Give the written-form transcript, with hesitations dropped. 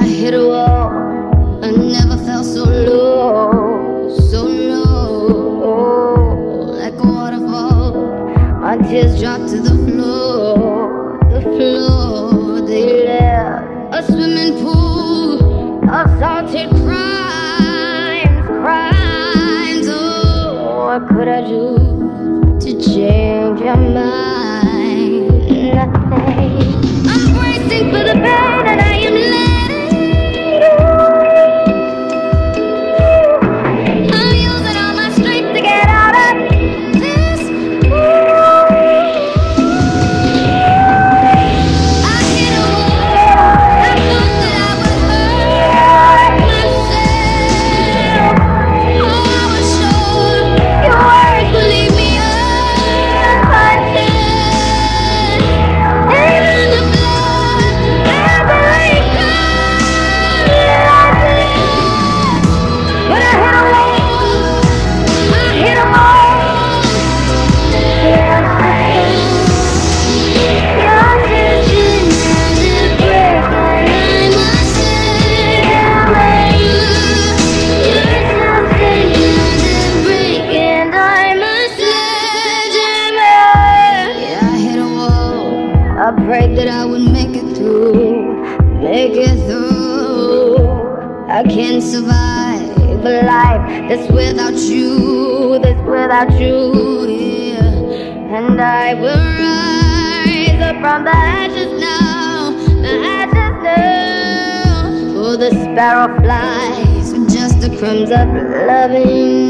I hit a wall. I never felt so low, so low. Like a waterfall, my tears dropped to the floor, the floor. They left a swimming pool of salted crimes, crimes. Oh, what could I do to change your mind? Nothing. I'm bracing for the pain and I am letting go. I'm using all my strength to get out of this mood. I hit a wall. I thought that I would hurt myself. Oh, I was sure your words would leave me untouched. In the blood, every color. But I hit a wall. I hit a wall. Your decision to break, but I must say, your decision to break, and I must let you know. Yeah, I hit a wall. I prayed that I would make it through, make it through. I can't survive a life that's without you, that's without you, yeah. And I will rise up from the ashes now, the ashes now. Oh, the sparrow flies with just the crumbs of loving